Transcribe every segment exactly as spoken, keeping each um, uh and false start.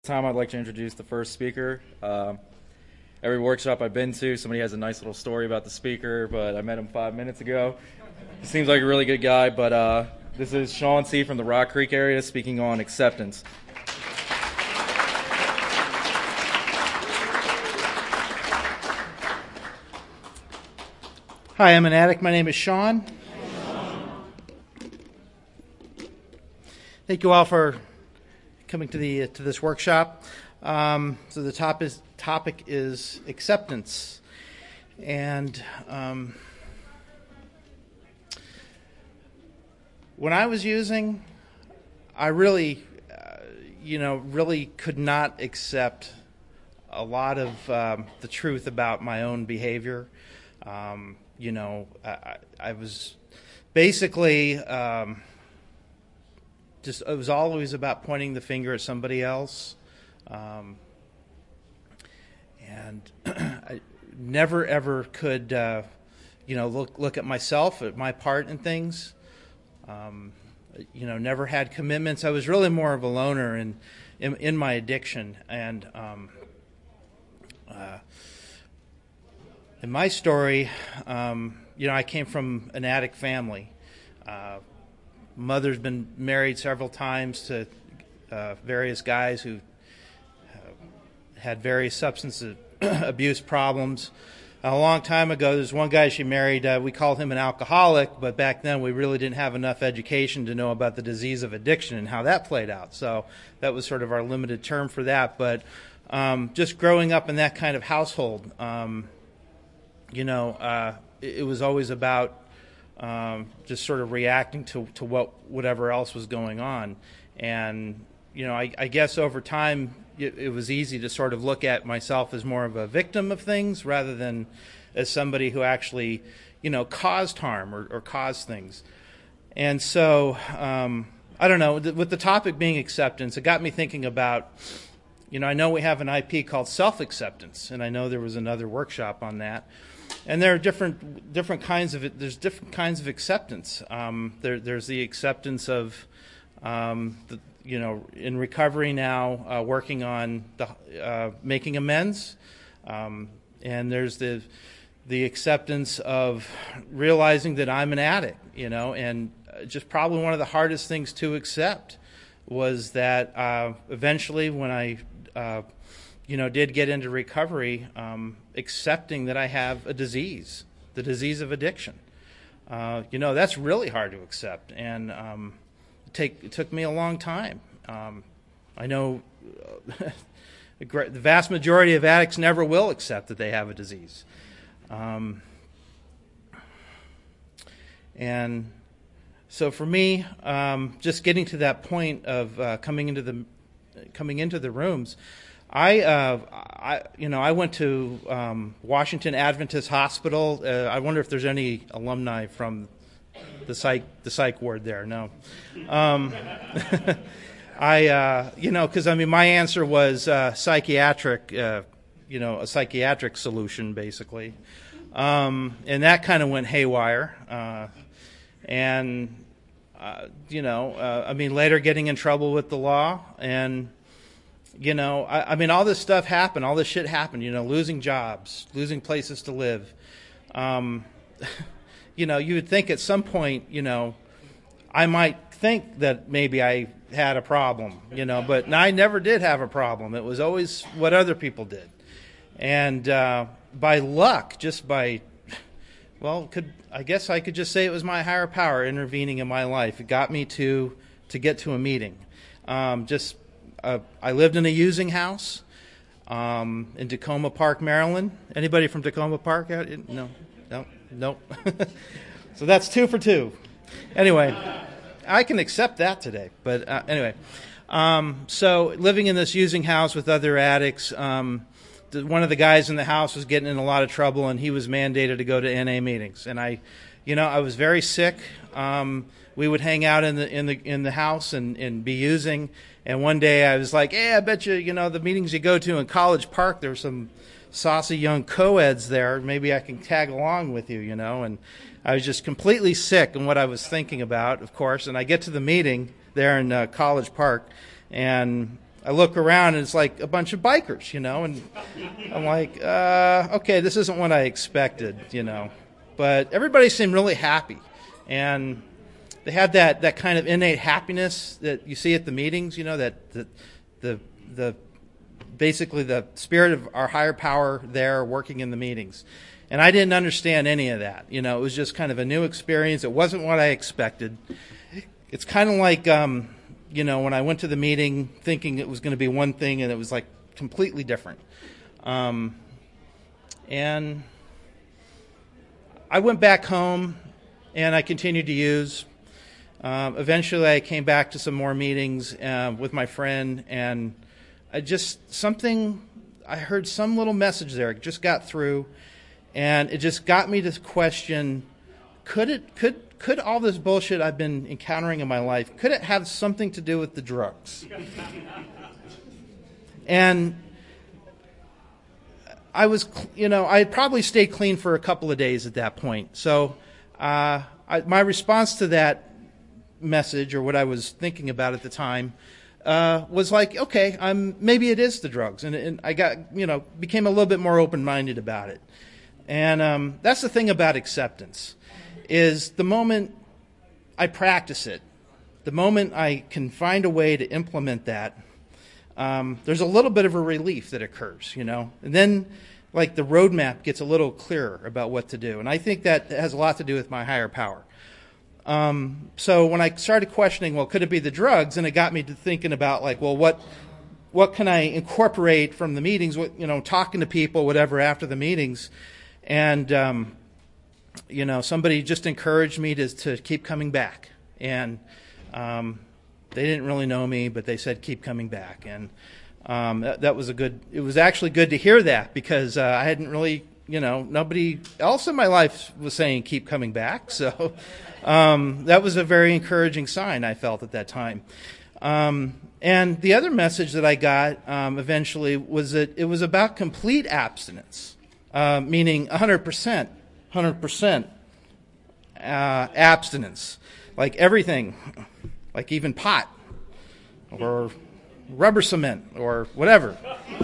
Time I'd like to introduce the first speaker. Uh, every workshop I've been to, somebody has a nice little story about the speaker, but I met him five minutes ago. He seems like a really good guy, but uh, this is Sean C. from the Rock Creek area speaking on acceptance. Hi, I'm an addict. My name is Sean. Thank you all for coming to the to this workshop. Um, so the top is, topic is acceptance, and um, when I was using, I really, uh, you know, really could not accept a lot of um, the truth about my own behavior. Um, you know, I, I was basically. Um, Just it was always about pointing the finger at somebody else, um, and I never ever could, uh, you know, look look at myself, at my part in things. Um, you know, never had commitments. I was really more of a loner in in, in my addiction, and um, uh, in my story, um, you know, I came from an addict family. Uh, Mother's been married several times to uh, various guys who uh, had various substance abuse problems. A long time ago, there's one guy she married, uh, we called him an alcoholic, but back then we really didn't have enough education to know about the disease of addiction and how that played out. So that was sort of our limited term for that. But um, just growing up in that kind of household, um, you know, uh, it, it was always about Um, just sort of reacting to, to what whatever else was going on. And, you know, I, I guess over time it, it was easy to sort of look at myself as more of a victim of things rather than as somebody who actually, you know, caused harm or, or caused things. And so, um, I don't know, th- with the topic being acceptance, it got me thinking about, you know, I know we have an I P called self-acceptance, and I know there was another workshop on that. And there are different different kinds of it. There's different kinds of acceptance. Um, there, there's the acceptance of, um, the, you know, in recovery now, uh, working on the, uh, making amends, um, and there's the the acceptance of realizing that I'm an addict. You know, and just probably one of the hardest things to accept was that uh, eventually, when I uh, you know, did get into recovery, um, accepting that I have a disease, the disease of addiction. Uh, you know, that's really hard to accept, and um, take, it took me a long time. Um, I know the vast majority of addicts never will accept that they have a disease. Um, and so for me, um, just getting to that point of uh, coming into the coming into the rooms, I, uh, I, you know, I went to um, Washington Adventist Hospital. Uh, I wonder if there's any alumni from the psych, the psych ward there. No, um, I, uh, you know, because I mean, my answer was uh, psychiatric, uh, you know, a psychiatric solution basically, um, and that kind of went haywire. Uh, and uh, you know, uh, I mean, later getting in trouble with the law and. You know, I, I mean, all this stuff happened. All this shit happened. You know, losing jobs, losing places to live. Um, you know, you would think at some point, you know, I might think that maybe I had a problem. You know, but I never did have a problem. It was always what other people did. And uh, by luck, just by, well, could I guess I could just say it was my higher power intervening in my life. It got me to to get to a meeting. Um, just. Uh, I lived in a using house um, in Tacoma Park, Maryland. Anybody from Tacoma Park? No, no, no. So that's two for two. Anyway, I can accept that today. But uh, anyway, um, so living in this using house with other addicts, um, the, one of the guys in the house was getting in a lot of trouble, and he was mandated to go to N A meetings. And I, you know, I was very sick. Um, we would hang out in the in the in the house and, and be using. And one day I was like, hey, I bet you, you know, the meetings you go to in College Park, there's some saucy young co-eds there. Maybe I can tag along with you, you know. And I was just completely sick in what I was thinking about, of course. And I get to the meeting there in uh, College Park, and I look around and it's like a bunch of bikers, you know, and I'm like, uh, okay, this isn't what I expected, you know. But everybody seemed really happy, and they had that, that kind of innate happiness that you see at the meetings, you know, that the the the basically the spirit of our higher power there working in the meetings. And I didn't understand any of that. You know, it was just kind of a new experience. It wasn't what I expected. It's kind of like, um, you know, when I went to the meeting thinking it was going to be one thing and it was like completely different. Um, and I went back home and I continued to use. Um, eventually I came back to some more meetings uh, with my friend, and I just, something, I heard some little message there. It just got through. And it just got me to question, could it, could, could all this bullshit I've been encountering in my life, could it have something to do with the drugs? And I was, you know, I had probably stayed clean for a couple of days at that point. So uh, I, my response to that message, or what I was thinking about at the time, uh, was like, okay, I'm maybe it is the drugs, and, and I got, you know, became a little bit more open-minded about it. And um, that's the thing about acceptance, is the moment I practice it, the moment I can find a way to implement that, um, there's a little bit of a relief that occurs, you know. And then, like, the roadmap gets a little clearer about what to do. And I think that has a lot to do with my higher power. Um, so when I started questioning, well, could it be the drugs? And it got me to thinking about, like, well, what what can I incorporate from the meetings, what, you know, talking to people, whatever, after the meetings. And, um, you know, somebody just encouraged me to, to keep coming back. And um, they didn't really know me, but they said, keep coming back. And um, that, that was a good, it was actually good to hear that, because uh, I hadn't really, you know, nobody else in my life was saying, keep coming back. So um, that was a very encouraging sign, I felt at that time. Um, and the other message that I got um, eventually was that it was about complete abstinence. Uh, meaning one hundred percent, one hundred percent uh, abstinence. Like everything, like even pot, or rubber cement, or whatever.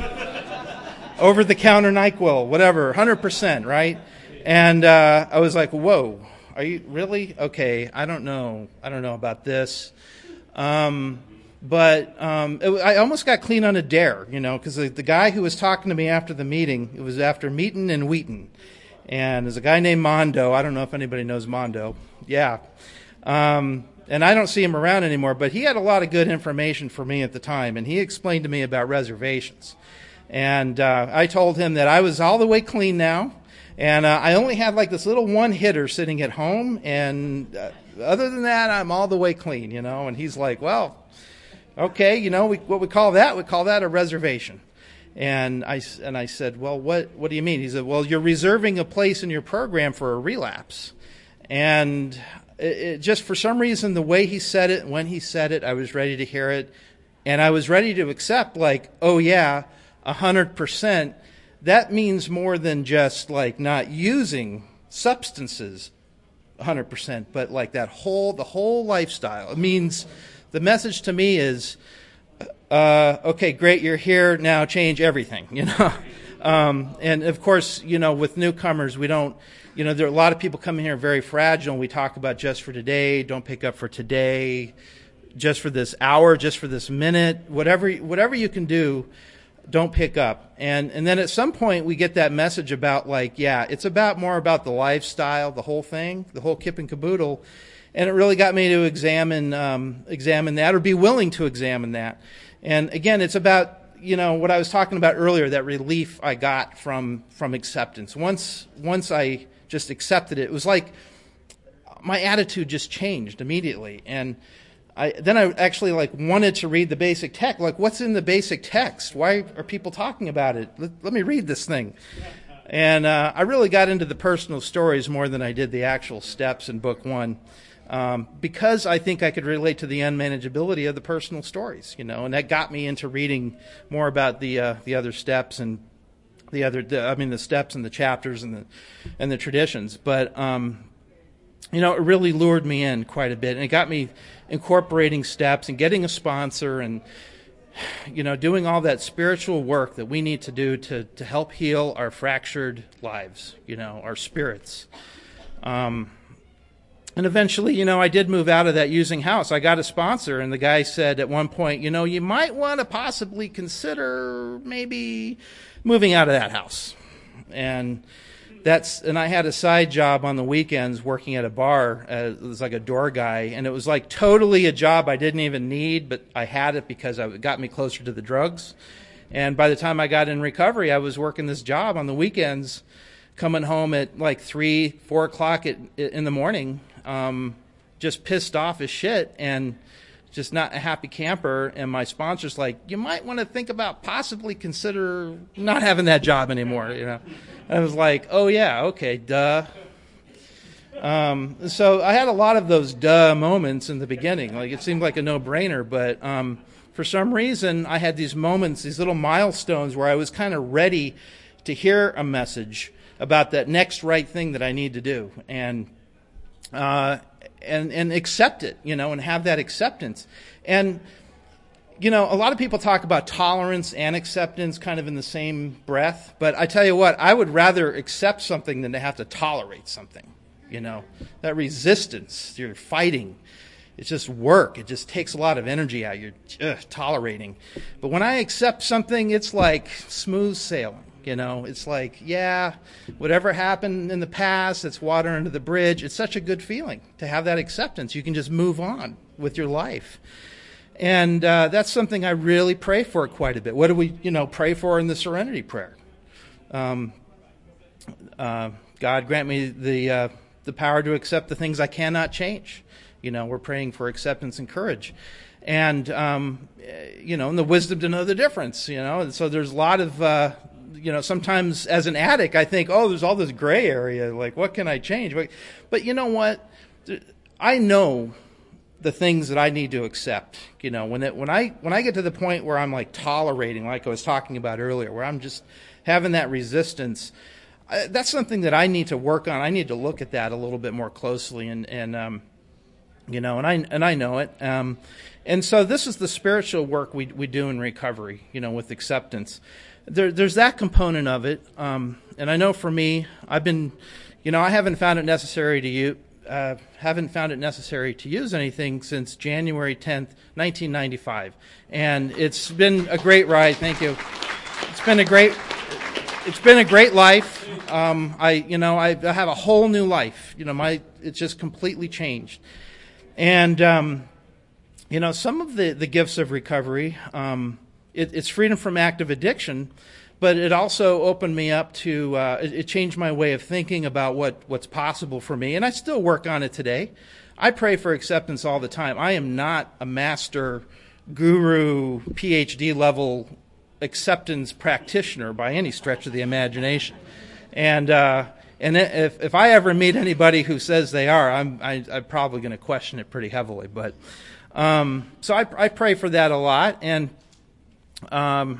Over-the-counter NyQuil, whatever, one hundred percent, right? And uh, I was like, whoa, are you really? Okay, I don't know. I don't know about this. Um, But um, it, I almost got clean on a dare, you know, because the, the guy who was talking to me after the meeting, it was after Meetin and Wheaton. And there's a guy named Mondo. I don't know if anybody knows Mondo. Yeah. Um, and I don't see him around anymore, but he had a lot of good information for me at the time. And he explained to me about reservations. And uh, I told him that I was all the way clean now. And uh, I only had like this little one hitter sitting at home. And uh, other than that, I'm all the way clean, you know. And he's like, well, okay, you know, we, what we call that, we call that a reservation. And I, and I said, well, what, what do you mean? He said, well, you're reserving a place in your program for a relapse. And it, it just for some reason, the way he said it, when he said it, I was ready to hear it. And I was ready to accept, like, oh, yeah, one hundred percent. That means more than just, like, not using substances one hundred percent, but, like, that whole, the whole lifestyle. It means... The message to me is, uh, okay, great, you're here, now change everything, you know. um, and, of course, you know, with newcomers, we don't, you know, there are a lot of people coming here very fragile, and we talk about just for today, don't pick up for today, just for this hour, just for this minute, whatever whatever you can do, don't pick up. And, and then at some point, we get that message about, like, yeah, it's about more about the lifestyle, the whole thing, the whole kit and caboodle. And it really got me to examine um, examine that, or be willing to examine that. And again, it's about, you know, what I was talking about earlier, that relief I got from from acceptance. Once once I just accepted it, it was like my attitude just changed immediately. And I then I actually like wanted to read the basic text. Like, what's in the basic text? Why are people talking about it? Let, let me read this thing. And uh, I really got into the personal stories more than I did the actual steps in book one. Um, because I think I could relate to the unmanageability of the personal stories, you know, and that got me into reading more about the uh, the other steps and the other, the, I mean, the steps and the chapters and the and the traditions. But um, you know, it really lured me in quite a bit, and it got me incorporating steps and getting a sponsor and you know, doing all that spiritual work that we need to do to, to help heal our fractured lives, you know, our spirits. Um, and eventually, you know, I did move out of that using house. I got a sponsor, and the guy said at one point, you know, you might want to possibly consider maybe moving out of that house. And that's, and I had a side job on the weekends working at a bar. Uh, it was like a door guy, and it was like totally a job I didn't even need, but I had it because it got me closer to the drugs. And by the time I got in recovery, I was working this job on the weekends, coming home at like three, four o'clock at, in the morning, um, just pissed off as shit and just not a happy camper. And my sponsor's like, you might want to think about possibly consider not having that job anymore, you know. I was like, oh, yeah, okay, duh. Um, so I had a lot of those duh moments in the beginning. Like, it seemed like a no-brainer, but um, for some reason I had these moments, these little milestones where I was kind of ready to hear a message about that next right thing that I need to do and uh, and and accept it, you know, and have that acceptance. And you know, a lot of people talk about tolerance and acceptance kind of in the same breath, but I tell you what, I would rather accept something than to have to tolerate something, you know. That resistance, you're fighting, it's just work. It just takes a lot of energy out. You're ugh, tolerating. But when I accept something, it's like smooth sailing, you know. It's like, yeah, whatever happened in the past, it's water under the bridge. It's such a good feeling to have that acceptance. You can just move on with your life. And uh, that's something I really pray for quite a bit. What do we, you know, pray for in the Serenity Prayer? Um, uh, God grant me the uh, the power to accept the things I cannot change. You know, we're praying for acceptance and courage, and um, you know, and the wisdom to know the difference. You know, and so there's a lot of, uh, you know, sometimes as an addict, I think, oh, there's all this gray area. Like, what can I change? But you know what? I know the things that I need to accept, you know, when it, when I when I get to the point where I'm like tolerating, like I was talking about earlier, where I'm just having that resistance, I, that's something that I need to work on. I need to look at that a little bit more closely, and and um, you know, and I and I know it, um, and so this is the spiritual work we we do in recovery, you know, with acceptance. There, there's that component of it, um, and I know for me, I've been, you know, I haven't found it necessary to you. Uh, haven't found it necessary to use anything since January tenth, nineteen ninety-five. And it's been a great ride. Thank you. It's been a great, it's been a great life. Um, I, you know, I, I have a whole new life. You know, my, it's just completely changed. And, um, you know, some of the, the gifts of recovery, um, it, it's freedom from active addiction. But it also opened me up to, uh, it, it changed my way of thinking about what, what's possible for me. And I still work on it today. I pray for acceptance all the time. I am not a master guru, P H D level acceptance practitioner by any stretch of the imagination. And uh, and if, if I ever meet anybody who says they are, I'm, I, I'm probably going to question it pretty heavily. But um, so I, I pray for that a lot. And um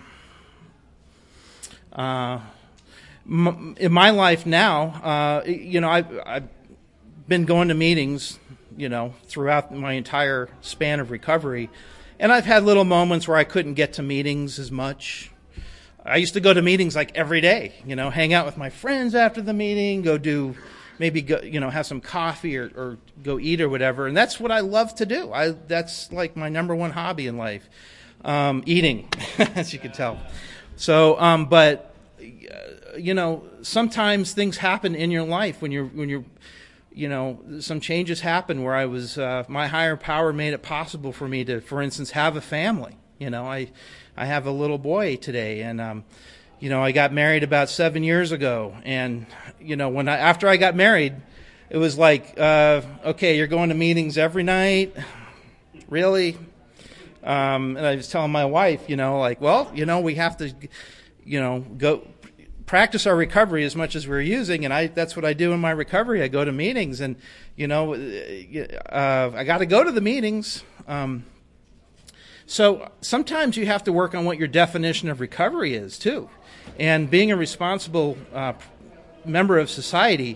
Uh, in my life now, uh, you know, I've, I've been going to meetings, you know, throughout my entire span of recovery, and I've had little moments where I couldn't get to meetings as much. I used to go to meetings like every day, you know, hang out with my friends after the meeting, go do, maybe go, you know, have some coffee or, or go eat or whatever, and that's what I love to do. I that's like my number one hobby in life, um, eating, as you can tell. So, um, but, you know, sometimes things happen in your life when you're, when you're, you know, some changes happen where I was, uh, my higher power made it possible for me to, for instance, have a family. You know, I, I have a little boy today, and, um, you know, I got married about seven years ago. And, you know, when I, after I got married, it was like, uh, okay, you're going to meetings every night. Really? Um, and I was telling my wife, you know, like, well, you know, we have to, you know, go practice our recovery as much as we're using. And I, that's what I do in my recovery. I go to meetings, and, you know, uh, I got to go to the meetings. Um, so sometimes you have to work on what your definition of recovery is too. And being a responsible uh, member of society,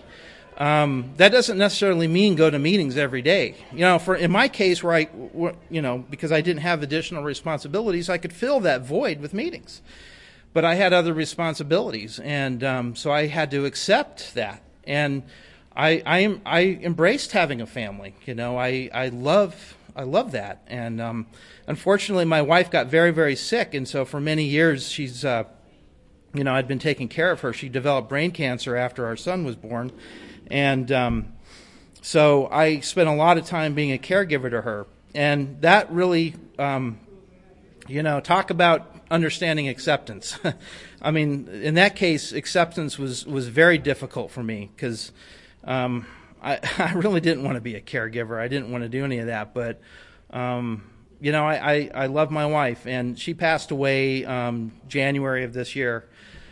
Um, that doesn't necessarily mean go to meetings every day. You know, for in my case, where I, you know, because I didn't have additional responsibilities, I could fill that void with meetings. But I had other responsibilities, and um, so I had to accept that. And I, I, I embraced having a family. You know, I, I love, I love that. And um, unfortunately, my wife got very, very sick, and so for many years, she's, uh, you know, I'd been taking care of her. She developed brain cancer after our son was born. And um, so I spent a lot of time being a caregiver to her. And that really, um, you know, talk about understanding acceptance. I mean, in that case, acceptance was, was very difficult for me because um, I, I really didn't want to be a caregiver. I didn't want to do any of that. But, um, you know, I, I, I love my wife. And she passed away um, January of this year.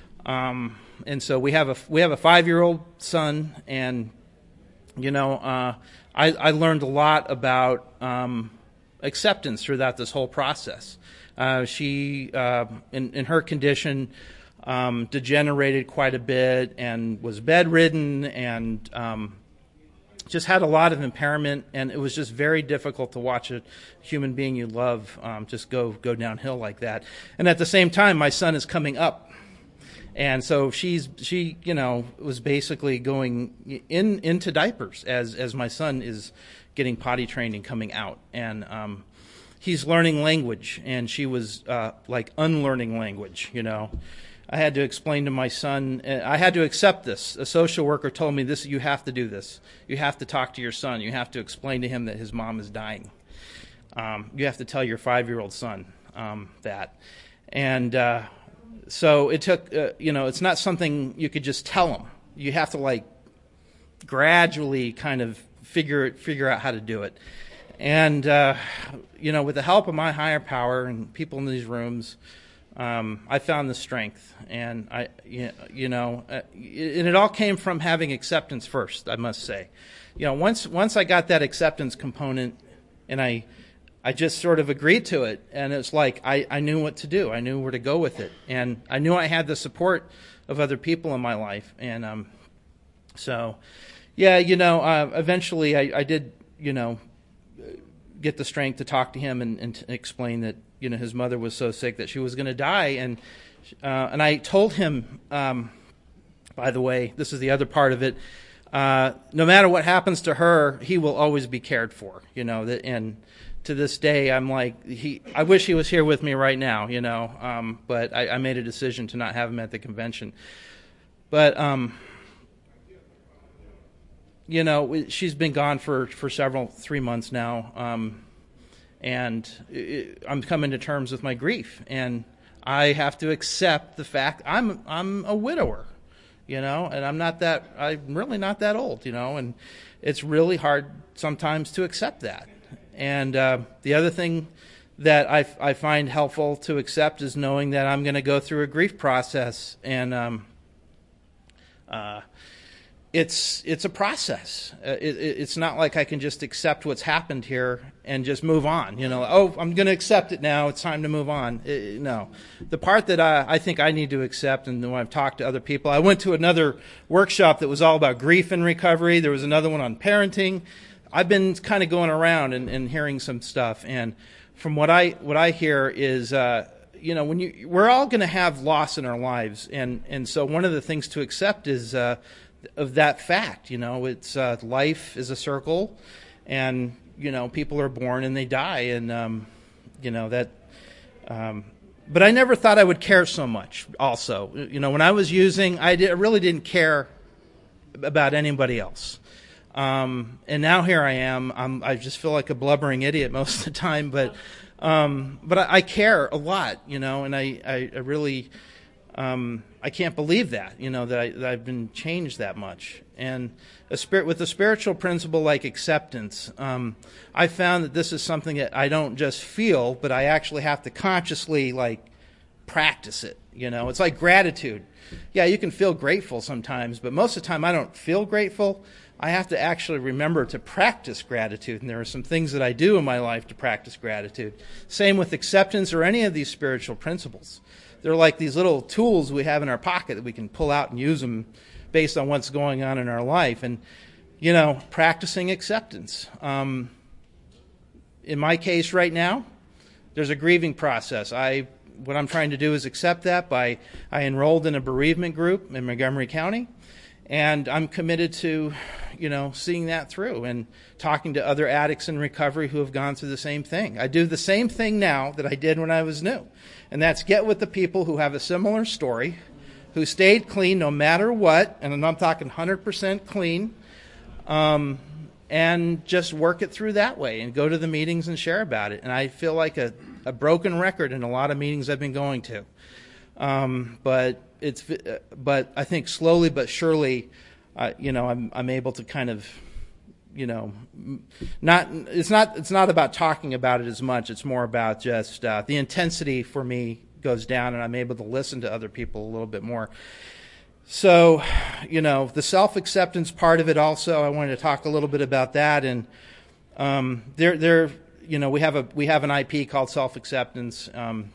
Um And so we have a we have a five-year-old son, and you know, uh, I, I learned a lot about um, acceptance throughout this whole process. Uh, she, uh, in in her condition, um, degenerated quite a bit and was bedridden, and um, just had a lot of impairment. And it was just very difficult to watch a human being you love um, just go go downhill like that. And at the same time, my son is coming up. And so she's she you know was basically going in into diapers as as my son is getting potty trained and coming out, and um, he's learning language, and she was uh, like unlearning language. You know, I had to explain to my son. I had to accept this. A social worker told me this: you have to do this. You have to talk to your son. You have to explain to him that his mom is dying. Um, you have to tell your five-year-old son um, that, and. Uh, So it took, uh, you know, it's not something you could just tell them. You have to like gradually kind of figure figure out how to do it. And, uh, you know, with the help of my higher power and people in these rooms, um, I found the strength. And, I, you know, uh, and it all came from having acceptance first, I must say. You know, once once I got that acceptance component and I I just sort of agreed to it, and it's like I, I knew what to do. I knew where to go with it, and I knew I had the support of other people in my life. And um, so, yeah, you know, uh, eventually I, I did, you know, get the strength to talk to him and, and to explain that, you know, his mother was so sick that she was going to die. And uh, and I told him, um, by the way, this is the other part of it. Uh, no matter what happens to her, he will always be cared for. You know, that and. To this day, I'm like, he. I wish he was here with me right now, you know, um, but I, I made a decision to not have him at the convention. But, um, you know, she's been gone for, for several, three months now, um, and it, I'm coming to terms with my grief, and I have to accept the fact I'm I'm a widower, you know, and I'm not that, I'm really not that old, you know, and it's really hard sometimes to accept that. And uh, the other thing that I, I find helpful to accept is knowing that I'm going to go through a grief process, and um, uh, it's it's a process. Uh, it, it's not like I can just accept what's happened here and just move on. You know, oh, I'm going to accept it now. It's time to move on. It, no, the part that I, I think I need to accept, and when I've talked to other people, I went to another workshop that was all about grief and recovery. There was another one on parenting. I've been kind of going around and, and hearing some stuff, and from what I what I hear is, uh, you know, when you we're all going to have loss in our lives, and, and so one of the things to accept is uh, of that fact. You know, it's uh, life is a circle, and you know, people are born and they die, and um, you know that. Um, but I never thought I would care so much. Also, you know, when I was using, I, did, I really didn't care about anybody else. Um, and now here I am. I'm, I just feel like a blubbering idiot most of the time, but um, but I, I care a lot, you know, and I, I, I really um, I can't believe that, you know, that, I, that I've been changed that much. And a spirit with a spiritual principle like acceptance, um, I found that this is something that I don't just feel, but I actually have to consciously like practice it. You know, it's like gratitude. Yeah, you can feel grateful sometimes, but most of the time I don't feel grateful. I have to actually remember to practice gratitude, and there are some things that I do in my life to practice gratitude. Same with acceptance or any of these spiritual principles. They're like these little tools we have in our pocket that we can pull out and use them based on what's going on in our life. And, you know, practicing acceptance. Um, in my case right now, there's a grieving process. I what I'm trying to do is accept that by I enrolled in a bereavement group in Montgomery County, and I'm committed to, you know, seeing that through and talking to other addicts in recovery who have gone through the same thing. I do the same thing now that I did when I was new, and that's get with the people who have a similar story, who stayed clean no matter what, and I'm talking one hundred percent clean, um, and just work it through that way and go to the meetings and share about it. And I feel like a, a broken record in a lot of meetings I've been going to. Um, but it's, but I think slowly but surely, uh, you know, I'm I'm able to kind of, you know, not it's not it's not about talking about it as much. It's more about just uh, the intensity for me goes down, and I'm able to listen to other people a little bit more. So, you know, the self-acceptance part of it also, I wanted to talk a little bit about that. And um, there, there, you know, we have a we have an I P called self-acceptance, um,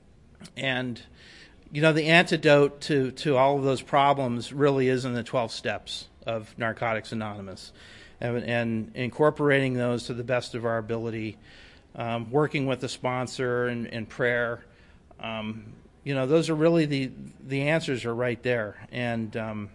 and you know, the antidote to to all of those problems really is in the twelve steps of Narcotics Anonymous, and, and incorporating those to the best of our ability, um, working with the sponsor and, and prayer. Um, You know, those are really the the answers are right there. And, um,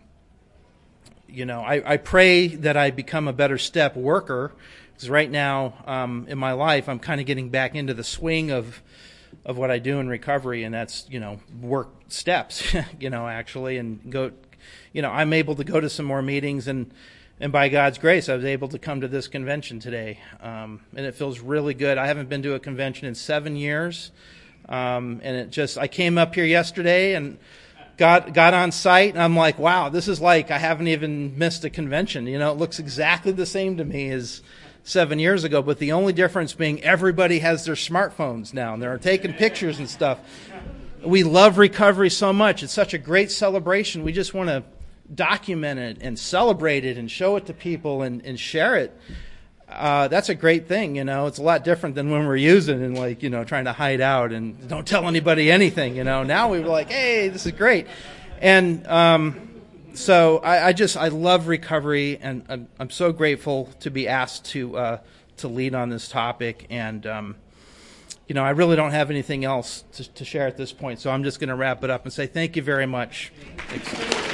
you know, I, I pray that I become a better step worker, because right now um, in my life I'm kind of getting back into the swing of of what I do in recovery, and that's, you know, work steps, you know, actually, and go, you know, I'm able to go to some more meetings, and and by God's grace I was able to come to this convention today, um, and it feels really good. I haven't been to a convention in seven years. Um, and it just, I came up here yesterday and got got on site, and I'm like, wow, this is like I haven't even missed a convention. You know, it looks exactly the same to me as seven years ago, but the only difference being everybody has their smartphones now, and they're taking pictures and stuff. We love recovery so much. It's such a great celebration. We just want to document it and celebrate it and show it to people and, and share it. Uh, that's a great thing, you know. It's a lot different than when we're using and, like, you know, trying to hide out and don't tell anybody anything, you know. Now we're like, hey, this is great. And um, so I, I just, I love recovery, and I'm, I'm so grateful to be asked to uh, to lead on this topic. And, um, you know, I really don't have anything else to, to share at this point, so I'm just going to wrap it up and say thank you very much. Thanks.